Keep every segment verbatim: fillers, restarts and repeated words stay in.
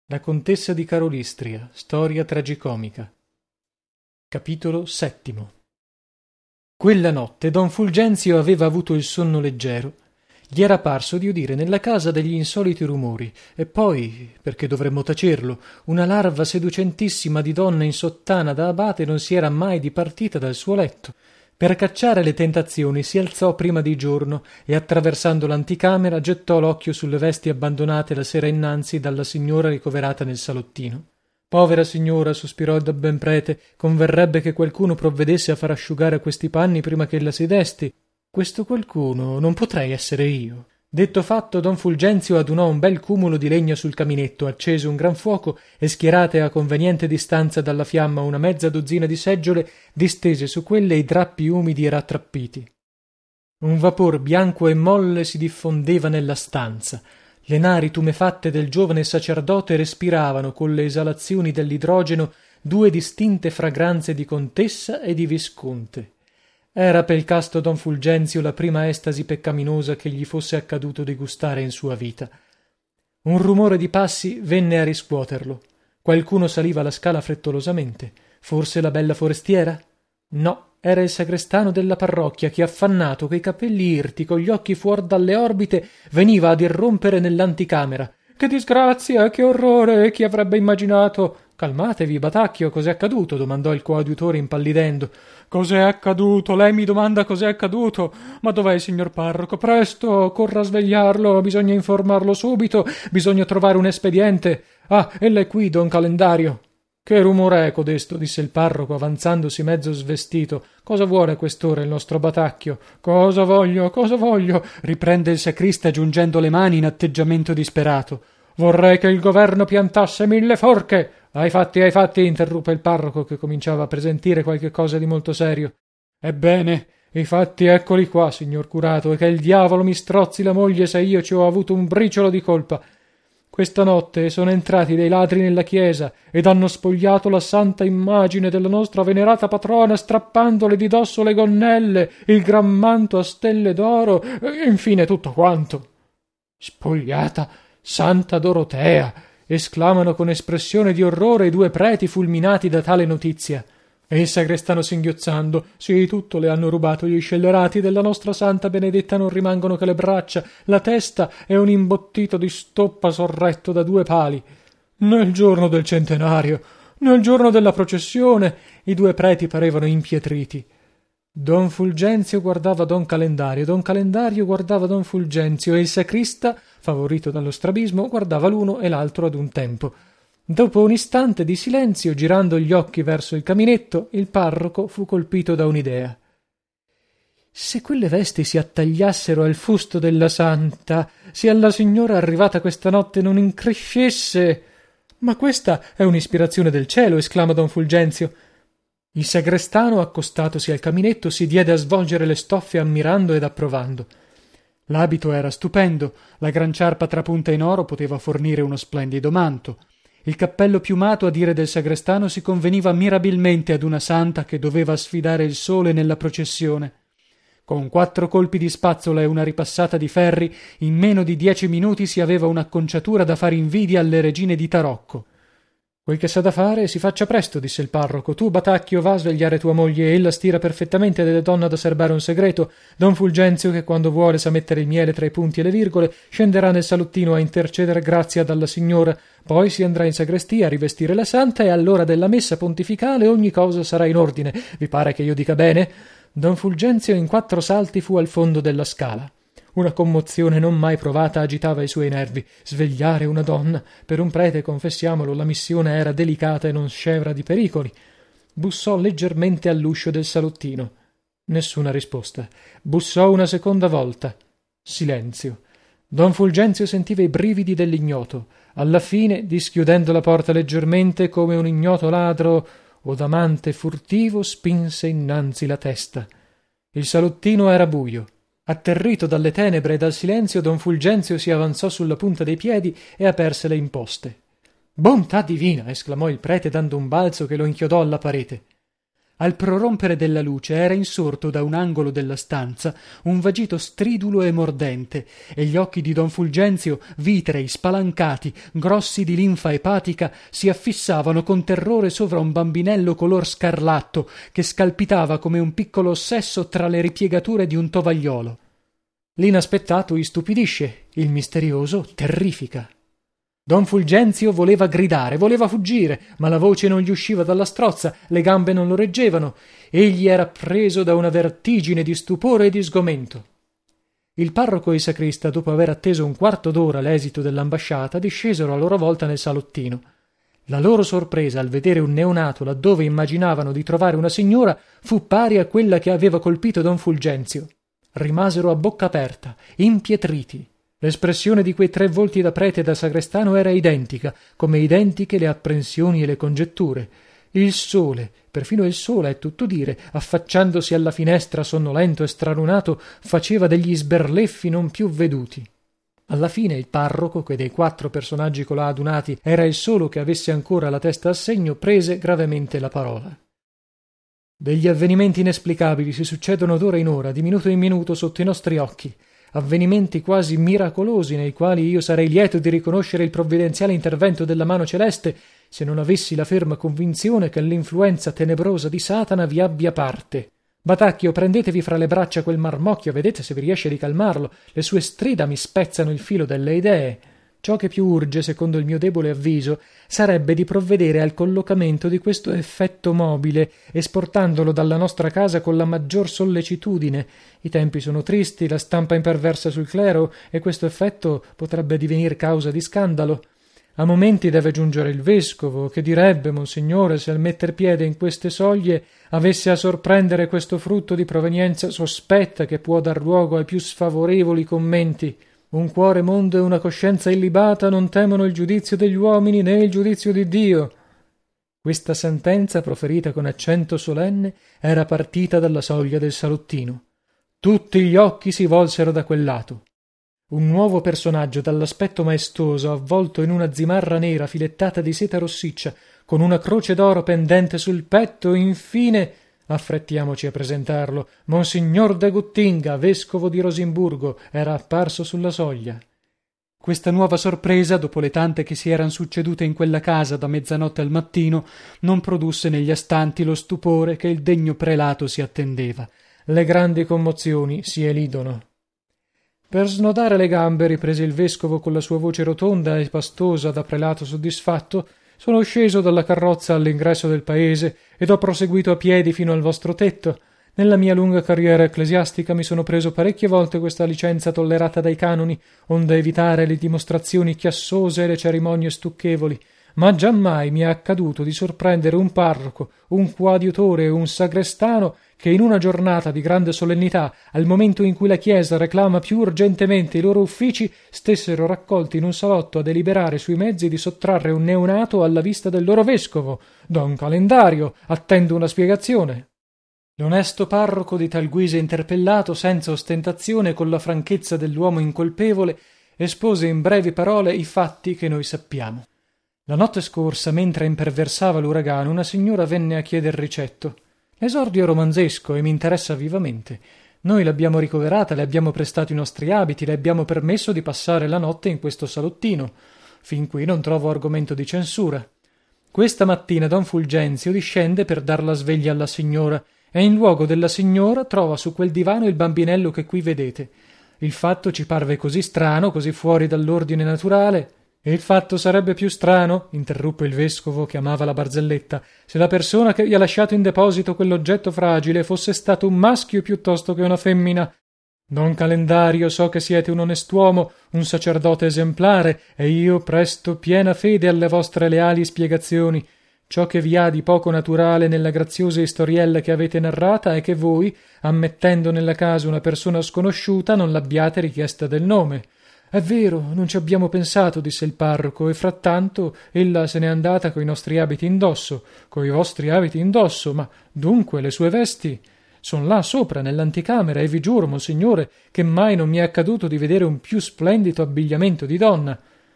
La contessa di Karolystria, storia tragicomica. Capitolo settimo. Quella notte don Fulgenzio aveva avuto il sonno leggero. Gli era parso di udire nella casa degli insoliti rumori, e poi, perché dovremmo tacerlo, una larva seducentissima di donna in sottana da abate non si era mai dipartita dal suo letto. Per cacciare le tentazioni si alzò prima di giorno e, attraversando l'anticamera, gettò l'occhio sulle vesti abbandonate la sera innanzi dalla signora ricoverata nel salottino. Povera signora, sospirò il dabben prete, converrebbe che qualcuno provvedesse a far asciugare questi panni prima che ella si desti. Questo qualcuno non potrei essere io. Detto fatto, don Fulgenzio adunò un bel cumulo di legna sul caminetto, accese un gran fuoco e, schierate a conveniente distanza dalla fiamma una mezza dozzina di seggiole, distese su quelle i drappi umidi e rattrappiti. Un vapor bianco e molle si diffondeva nella stanza. Le nari tumefatte del giovane sacerdote respiravano con le esalazioni dell'idrogeno due distinte fragranze di contessa e di visconte. Era pel casto don Fulgenzio la prima estasi peccaminosa che gli fosse accaduto di gustare in sua vita. Un rumore di passi venne a riscuoterlo. Qualcuno saliva la scala frettolosamente. Forse la bella forestiera? No, era il sagrestano della parrocchia che, affannato, coi capelli irti, con gli occhi fuor dalle orbite, veniva ad irrompere nell'anticamera. Che disgrazia, che orrore, chi avrebbe immaginato? Calmatevi, Batacchio, cos'è accaduto? Domandò il coadiutore impallidendo. Cos'è accaduto? Lei mi domanda cos'è accaduto? Ma dov'è il signor parroco? Presto, corra a svegliarlo, bisogna informarlo subito, bisogna trovare un espediente. Ah, ella è qui, don Calendario. Che rumore è codesto? Disse il parroco, avanzandosi mezzo svestito. Cosa vuole a quest'ora il nostro Batacchio? Cosa voglio? Cosa voglio? Riprende il sacrista giungendo le mani in atteggiamento disperato. Vorrei che il governo piantasse mille forche. Ai fatti, ai fatti, interruppe il parroco, che cominciava a presentire qualche cosa di molto serio. Ebbene, i fatti eccoli qua, signor curato, e che il diavolo mi strozzi la moglie se io ci ho avuto un briciolo di colpa. Questa notte sono entrati dei ladri nella chiesa ed hanno spogliato la santa immagine della nostra venerata patrona, strappandole di dosso le gonnelle, il gran manto a stelle d'oro, e infine tutto quanto. Spogliata Santa Dorotea! Esclamano con espressione di orrore i due preti fulminati da tale notizia. E il sagrestano singhiozzando. Sì, tutto le hanno rubato gli scellerati della nostra santa benedetta, non rimangono che le braccia, la testa e un imbottito di stoppa sorretto da due pali. Nel giorno del centenario, nel giorno della processione, i due preti parevano impietriti. Don Fulgenzio guardava don Calendario, don Calendario guardava don Fulgenzio e il sacrista, favorito dallo strabismo, guardava l'uno e l'altro ad un tempo. Dopo un istante di silenzio, girando gli occhi verso il caminetto, il parroco fu colpito da un'idea. Se quelle vesti si attagliassero al fusto della santa, se alla signora arrivata questa notte non increscesse... Ma questa è un'ispirazione del cielo, esclama don Fulgenzio. Il sagrestano, accostatosi al caminetto, si diede a svolgere le stoffe ammirando ed approvando. L'abito era stupendo, la gran ciarpa trapunta in oro poteva fornire uno splendido manto. Il cappello piumato, a dire del sagrestano, si conveniva mirabilmente ad una santa che doveva sfidare il sole nella processione. Con quattro colpi di spazzola e una ripassata di ferri, in meno di dieci minuti si aveva un'acconciatura da fare invidia alle regine di tarocco. Quel che s'ha da fare si faccia presto, disse il parroco. Tu, Batacchio, va a svegliare tua moglie, ella stira perfettamente ed è donna da serbare un segreto. Don Fulgenzio, che quando vuole sa mettere il miele tra i punti e le virgole, scenderà nel salottino a intercedere grazia dalla signora. Poi si andrà in sagrestia a rivestire la santa e all'ora della messa pontificale ogni cosa sarà in ordine. Vi pare che io dica bene? Don Fulgenzio in quattro salti fu al fondo della scala. Una commozione non mai provata agitava i suoi nervi. Svegliare una donna. Per un prete, confessiamolo, la missione era delicata e non scevra di pericoli. Bussò leggermente all'uscio del salottino. Nessuna risposta. Bussò una seconda volta. Silenzio. Don Fulgenzio sentiva i brividi dell'ignoto. Alla fine, dischiudendo la porta leggermente, come un ignoto ladro o d'amante furtivo, spinse innanzi la testa. Il salottino era buio. Atterrito dalle tenebre e dal silenzio, don Fulgenzio si avanzò sulla punta dei piedi e aperse le imposte. Bontà divina! Esclamò il prete dando un balzo che lo inchiodò alla parete. Al prorompere della luce era insorto da un angolo della stanza un vagito stridulo e mordente, e gli occhi di don Fulgenzio, vitrei, spalancati, grossi di linfa epatica, si affissavano con terrore sovra un bambinello color scarlatto che scalpitava come un piccolo ossesso tra le ripiegature di un tovagliolo. L'inaspettato istupidisce, il misterioso terrifica. Don Fulgenzio voleva gridare, voleva fuggire, ma la voce non gli usciva dalla strozza, le gambe non lo reggevano. Egli era preso da una vertigine di stupore e di sgomento. Il parroco e il sacrista, dopo aver atteso un quarto d'ora l'esito dell'ambasciata, discesero a loro volta nel salottino. La loro sorpresa al vedere un neonato laddove immaginavano di trovare una signora fu pari a quella che aveva colpito don Fulgenzio. Rimasero a bocca aperta, impietriti. L'espressione di quei tre volti da prete e da sagrestano era identica, come identiche le apprensioni e le congetture. Il sole, perfino il sole è tutto dire, affacciandosi alla finestra sonnolento e stralunato, faceva degli sberleffi non più veduti. Alla fine il parroco, che dei quattro personaggi colà adunati era il solo che avesse ancora la testa a segno, prese gravemente la parola. Degli avvenimenti inesplicabili si succedono d'ora in ora, di minuto in minuto, sotto i nostri occhi. Avvenimenti quasi miracolosi nei quali io sarei lieto di riconoscere il provvidenziale intervento della mano celeste se non avessi la ferma convinzione che l'influenza tenebrosa di Satana vi abbia parte. Batacchio, prendetevi fra le braccia quel marmocchio, vedete se vi riesce di calmarlo. Le sue strida mi spezzano il filo delle idee. Ciò che più urge, secondo il mio debole avviso, sarebbe di provvedere al collocamento di questo effetto mobile, esportandolo dalla nostra casa con la maggior sollecitudine. I tempi sono tristi, la stampa imperversa sul clero, e questo effetto potrebbe divenir causa di scandalo. A momenti deve giungere il vescovo, che direbbe, monsignore, se al metter piede in queste soglie avesse a sorprendere questo frutto di provenienza sospetta che può dar luogo ai più sfavorevoli commenti. Un cuore mondo e una coscienza illibata non temono il giudizio degli uomini né il giudizio di Dio. Questa sentenza, proferita con accento solenne, era partita dalla soglia del salottino. Tutti gli occhi si volsero da quel lato. Un nuovo personaggio dall'aspetto maestoso, avvolto in una zimarra nera filettata di seta rossiccia, con una croce d'oro pendente sul petto, infine, affrettiamoci a presentarlo, monsignor de Guttinga, vescovo di Rosimburgo, era apparso sulla soglia. Questa nuova sorpresa, dopo le tante che si eran succedute in quella casa da mezzanotte al mattino, non produsse negli astanti lo stupore che il degno prelato si attendeva. Le grandi commozioni si elidono. Per snodare le gambe, riprese il vescovo con la sua voce rotonda e pastosa da prelato soddisfatto, sono sceso dalla carrozza all'ingresso del paese ed ho proseguito a piedi fino al vostro tetto. Nella mia lunga carriera ecclesiastica mi sono preso parecchie volte questa licenza tollerata dai canoni, onde evitare le dimostrazioni chiassose e le cerimonie stucchevoli, ma giammai mi è accaduto di sorprendere un parroco, un coadiutore e un sagrestano che in una giornata di grande solennità, al momento in cui la Chiesa reclama più urgentemente i loro uffici, stessero raccolti in un salotto a deliberare sui mezzi di sottrarre un neonato alla vista del loro vescovo. Don Calendario, attendo una spiegazione. L'onesto parroco, di tal guisa interpellato, senza ostentazione, con la franchezza dell'uomo incolpevole, espose in brevi parole i fatti che noi sappiamo. La notte scorsa, mentre imperversava l'uragano, una signora venne a chieder ricetto. L'esordio è romanzesco e mi interessa vivamente. Noi l'abbiamo ricoverata, le abbiamo prestato i nostri abiti, le abbiamo permesso di passare la notte in questo salottino. Fin qui non trovo argomento di censura. Questa mattina don Fulgenzio discende per dar la sveglia alla signora e in luogo della signora trova su quel divano il bambinello che qui vedete. Il fatto ci parve così strano, così fuori dall'ordine naturale. E il fatto sarebbe più strano, interruppe il vescovo che amava la barzelletta, se la persona che vi ha lasciato in deposito quell'oggetto fragile fosse stato un maschio piuttosto che una femmina. Don Calendario, so che siete un onest'uomo, un sacerdote esemplare, e io presto piena fede alle vostre leali spiegazioni. Ciò che vi ha di poco naturale nella graziosa istoriella che avete narrata è che voi, ammettendo nella casa una persona sconosciuta, non l'abbiate richiesta del nome. È vero, non ci abbiamo pensato, disse il parroco, e frattanto ella se n'è andata coi nostri abiti indosso, coi vostri abiti indosso, ma dunque le sue vesti son là sopra nell'anticamera, e vi giuro, monsignore, che mai non mi è accaduto di vedere un più splendido abbigliamento di donna.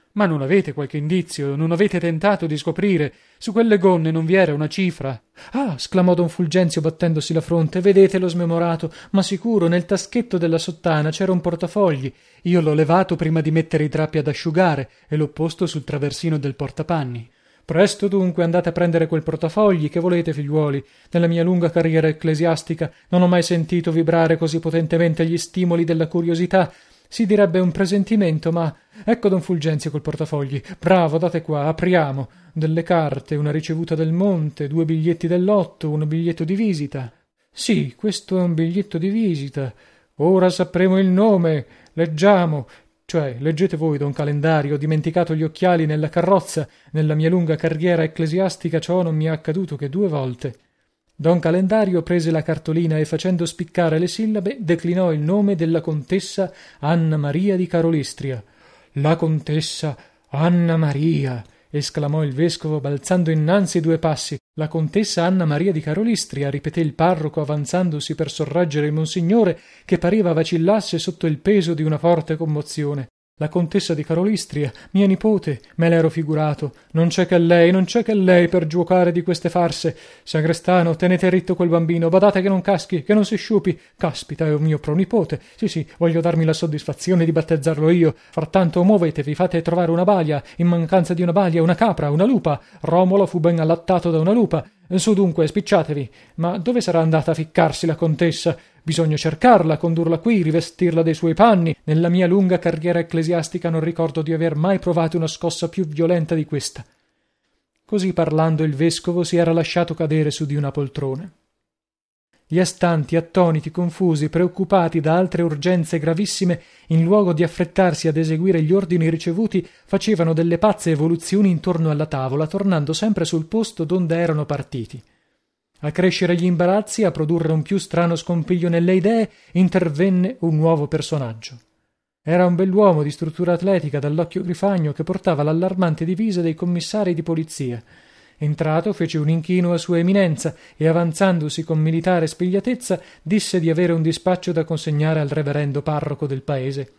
Ma non avete qualche indizio? Non avete tentato di scoprire? Su quelle gonne non vi era una cifra? Ah, sclamò don Fulgenzio battendosi la fronte, vedete lo smemorato? Ma sicuro, nel taschetto della sottana c'era un portafogli. Io l'ho levato prima di mettere i drappi ad asciugare e l'ho posto sul traversino del portapanni. Presto dunque andate a prendere quel portafogli. Che volete, figliuoli? Nella mia lunga carriera ecclesiastica non ho mai sentito vibrare così potentemente gli stimoli della curiosità. Si direbbe un presentimento, ma ecco don Fulgenzio col portafogli. Bravo, date qua, apriamo. Delle carte, una ricevuta del monte, due biglietti del lotto, un biglietto di visita. Sì, questo è un biglietto di visita. Ora sapremo il nome. Leggiamo. Cioè, leggete voi, don Calendario, ho dimenticato gli occhiali nella carrozza. Nella mia lunga carriera ecclesiastica ciò non mi è accaduto che due volte. Don Calendario prese la cartolina e facendo spiccare le sillabe declinò il nome della contessa Anna Maria di Karolystria. La contessa Anna Maria, esclamò il vescovo balzando innanzi due passi. La contessa Anna Maria di Karolystria, ripeté il parroco avanzandosi per sorreggere il monsignore che pareva vacillasse sotto il peso di una forte commozione. La contessa di Karolystria, mia nipote, me l'ero figurato. Non c'è che lei, non c'è che lei per giuocare di queste farse. Sagrestano, tenete ritto quel bambino, badate che non caschi, che non si sciupi. Caspita, è un mio pronipote. Sì, sì, voglio darmi la soddisfazione di battezzarlo io. Frattanto muovetevi, fate trovare una balia. In mancanza di una balia, una capra, una lupa. Romolo fu ben allattato da una lupa. Su dunque, spicciatevi. Ma dove sarà andata a ficcarsi la contessa? Bisogna cercarla, condurla qui, rivestirla dei suoi panni. Nella mia lunga carriera ecclesiastica non ricordo di aver mai provato una scossa più violenta di questa. Così parlando il vescovo si era lasciato cadere su di una poltrona. Gli astanti, attoniti, confusi, preoccupati da altre urgenze gravissime, in luogo di affrettarsi ad eseguire gli ordini ricevuti, facevano delle pazze evoluzioni intorno alla tavola, tornando sempre sul posto donde erano partiti. A crescere gli imbarazzi, a produrre un più strano scompiglio nelle idee, intervenne un nuovo personaggio. Era un bell'uomo di struttura atletica, dall'occhio grifagno, che portava l'allarmante divisa dei commissari di polizia. Entrato, fece un inchino a sua eminenza e, avanzandosi con militare spigliatezza, disse di avere un dispaccio da consegnare al reverendo parroco del paese.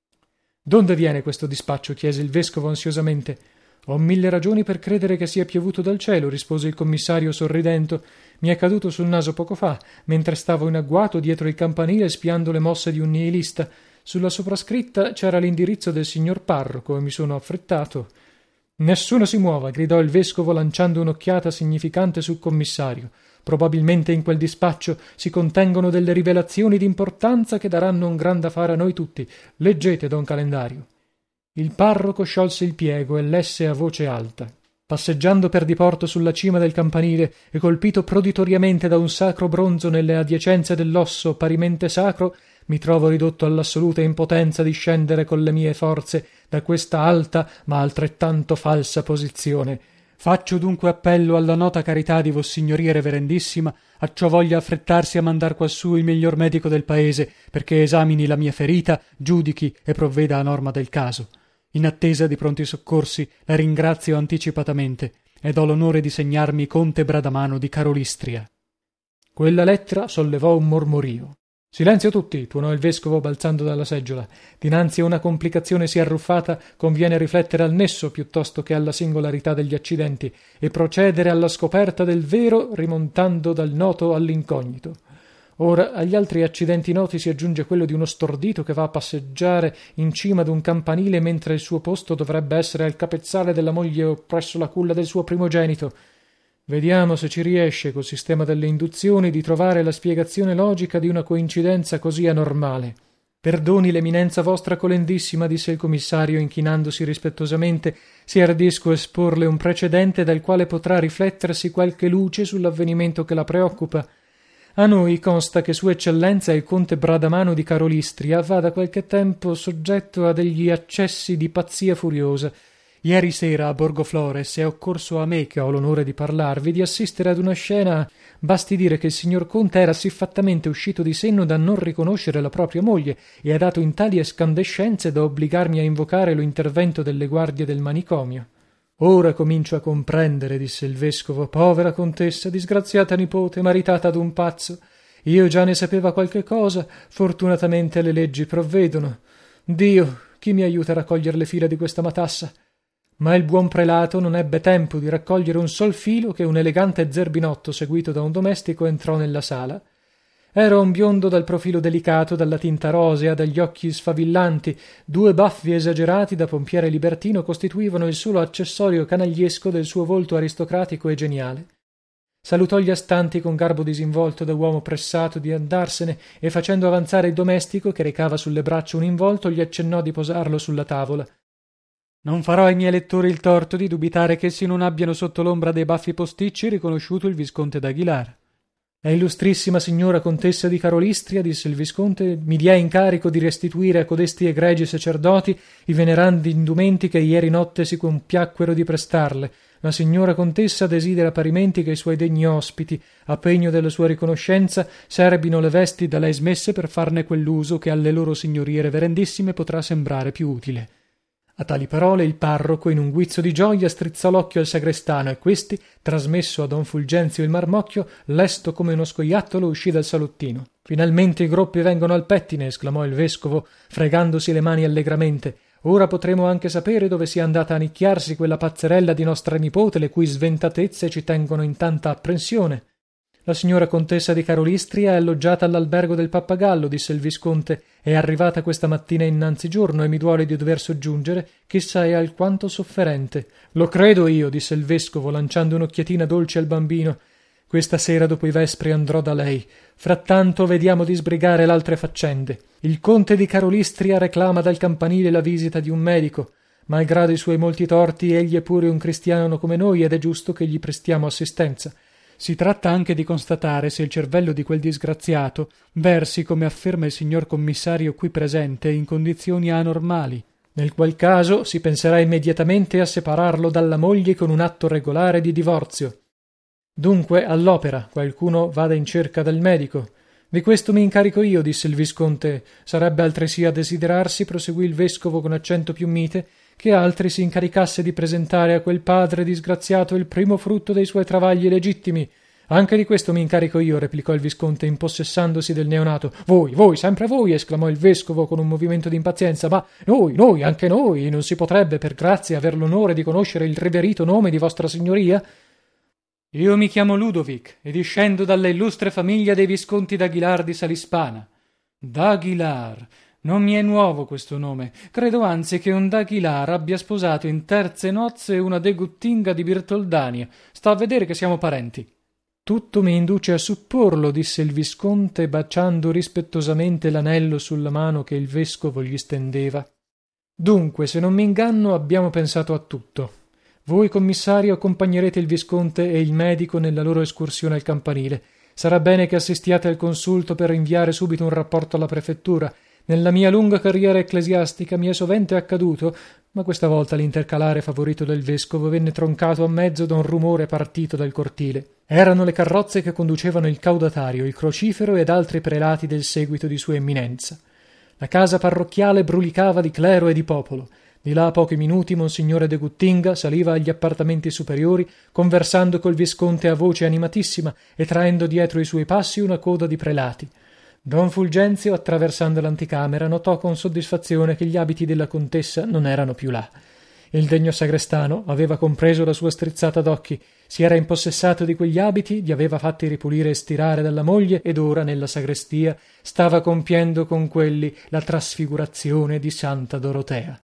«Donde viene questo dispaccio?» chiese il vescovo ansiosamente. «Ho mille ragioni per credere che sia piovuto dal cielo», rispose il commissario sorridendo. «Mi è caduto sul naso poco fa, mentre stavo in agguato dietro il campanile spiando le mosse di un nihilista. Sulla soprascritta c'era l'indirizzo del signor parroco e mi sono affrettato». «Nessuno si muova», gridò il vescovo lanciando un'occhiata significante sul commissario. «Probabilmente in quel dispaccio si contengono delle rivelazioni d'importanza che daranno un gran da fare a noi tutti. Leggete, don Calendario». Il parroco sciolse il piego e lesse a voce alta. Passeggiando per diporto sulla cima del campanile e colpito proditoriamente da un sacro bronzo nelle adiacenze dell'osso parimente sacro, mi trovo ridotto all'assoluta impotenza di scendere con le mie forze da questa alta ma altrettanto falsa posizione. Faccio dunque appello alla nota carità di Vossignoria Reverendissima, acciò voglia affrettarsi a mandar quassù il miglior medico del paese, perché esamini la mia ferita, giudichi e provveda a norma del caso. In attesa di pronti soccorsi, la ringrazio anticipatamente ed ho l'onore di segnarmi conte Bradamano di Karolystria. Quella lettera sollevò un mormorio. «Silenzio tutti!» tuonò il vescovo balzando dalla seggiola. «Dinanzi a una complicazione sì arruffata conviene riflettere al nesso piuttosto che alla singolarità degli accidenti e procedere alla scoperta del vero rimontando dal noto all'incognito. Ora, agli altri accidenti noti si aggiunge quello di uno stordito che va a passeggiare in cima d'un campanile mentre il suo posto dovrebbe essere al capezzale della moglie o presso la culla del suo primogenito. Vediamo se ci riesce, col sistema delle induzioni, di trovare la spiegazione logica di una coincidenza così anormale». «Perdoni l'eminenza vostra colendissima», disse il commissario inchinandosi rispettosamente, «se ardisco esporle un precedente dal quale potrà riflettersi qualche luce sull'avvenimento che la preoccupa. A noi consta che sua eccellenza il conte Bradamano di Karolystria va da qualche tempo soggetto a degli accessi di pazzia furiosa. Ieri sera a Borgoflores è occorso a me, che ho l'onore di parlarvi, di assistere ad una scena. Basti dire che il signor conte era siffattamente uscito di senno da non riconoscere la propria moglie e ha dato in tali escandescenze da obbligarmi a invocare lo intervento delle guardie del manicomio». «Ora comincio a comprendere», disse il vescovo. «Povera contessa, disgraziata nipote, maritata ad un pazzo. Io già ne sapeva qualche cosa, fortunatamente le leggi provvedono. Dio, chi mi aiuta a raccogliere le fila di questa matassa?» ma il buon prelato non ebbe tempo di raccogliere un sol filo che un elegante zerbinotto seguito da un domestico entrò nella sala. Era un biondo dal profilo delicato, dalla tinta rosea, dagli occhi sfavillanti. Due baffi esagerati da pompiere libertino costituivano il solo accessorio canagliesco del suo volto aristocratico e geniale. Salutò gli astanti con garbo disinvolto da uomo pressato di andarsene e facendo avanzare il domestico che recava sulle braccia un involto gli accennò di posarlo sulla tavola. Non farò ai miei lettori il torto di dubitare che essi non abbiano sotto l'ombra dei baffi posticci riconosciuto il visconte d'Aguilar. La illustrissima signora contessa di Karolystria, disse il visconte, mi dia incarico di restituire a codesti egregi sacerdoti i venerandi indumenti che ieri notte si compiacquero di prestarle. La signora contessa desidera parimenti che i suoi degni ospiti, a pegno della sua riconoscenza, serbino le vesti da lei smesse per farne quell'uso che alle loro signorie reverendissime potrà sembrare più utile. A tali parole il parroco, in un guizzo di gioia, strizzò l'occhio al sagrestano e questi, trasmesso a don Fulgenzio il marmocchio, lesto come uno scoiattolo, uscì dal salottino. Finalmente i groppi vengono al pettine, esclamò il vescovo, fregandosi le mani allegramente. Ora potremo anche sapere dove sia andata a nicchiarsi quella pazzerella di nostra nipote, le cui sventatezze ci tengono in tanta apprensione. La signora contessa di Karolystria è alloggiata all'albergo del Pappagallo, disse il visconte. È arrivata questa mattina innanzigiorno e mi duole di dover soggiungere ch'essa è alquanto sofferente. Lo credo io, disse il vescovo, lanciando un'occhiatina dolce al bambino. Questa sera dopo i vespri andrò da lei. Frattanto vediamo di sbrigare l'altre faccende. Il conte di Karolystria reclama dal campanile la visita di un medico. Malgrado i suoi molti torti, egli è pure un cristiano come noi ed è giusto che gli prestiamo assistenza. Si tratta anche di constatare se il cervello di quel disgraziato versi, come afferma il signor commissario qui presente, in condizioni anormali, nel qual caso si penserà immediatamente a separarlo dalla moglie con un atto regolare di divorzio. Dunque, all'opera, qualcuno vada in cerca del medico. Di questo mi incarico io, disse il visconte. Sarebbe altresì a desiderarsi, proseguì il vescovo con accento più mite, che altri si incaricasse di presentare a quel padre disgraziato il primo frutto dei suoi travagli legittimi. Anche di questo mi incarico io, replicò il visconte impossessandosi del neonato. Voi, voi, sempre voi, esclamò il vescovo con un movimento di impazienza. Ma noi, noi, anche noi, non si potrebbe, per grazia, aver l'onore di conoscere il riverito nome di vostra signoria? Io mi chiamo Ludovic e discendo dalla illustre famiglia dei visconti d'Aguilar di Salispana. D'Aguilar. Non mi è nuovo questo nome. Credo anzi che un d'Aguilar abbia sposato in terze nozze una de Guttinga di Birtoldania. Sta a vedere che siamo parenti. Tutto mi induce a supporlo, disse il visconte, baciando rispettosamente l'anello sulla mano che il vescovo gli stendeva. Dunque, se non mi inganno, abbiamo pensato a tutto. Voi, commissario, accompagnerete il visconte e il medico nella loro escursione al campanile. Sarà bene che assistiate al consulto per inviare subito un rapporto alla prefettura. Nella mia lunga carriera ecclesiastica mi è sovente accaduto, ma questa volta l'intercalare favorito del vescovo venne troncato a mezzo da un rumore partito dal cortile. Erano le carrozze che conducevano il caudatario, il crocifero ed altri prelati del seguito di sua eminenza. La casa parrocchiale brulicava di clero e di popolo. Di là a pochi minuti monsignore de Guttinga saliva agli appartamenti superiori, conversando col visconte a voce animatissima e traendo dietro i suoi passi una coda di prelati. Don Fulgenzio, attraversando l'anticamera, notò con soddisfazione che gli abiti della contessa non erano più là. Il degno sagrestano aveva compreso la sua strizzata d'occhi, si era impossessato di quegli abiti, li aveva fatti ripulire e stirare dalla moglie ed ora nella sagrestia stava compiendo con quelli la trasfigurazione di Santa Dorotea.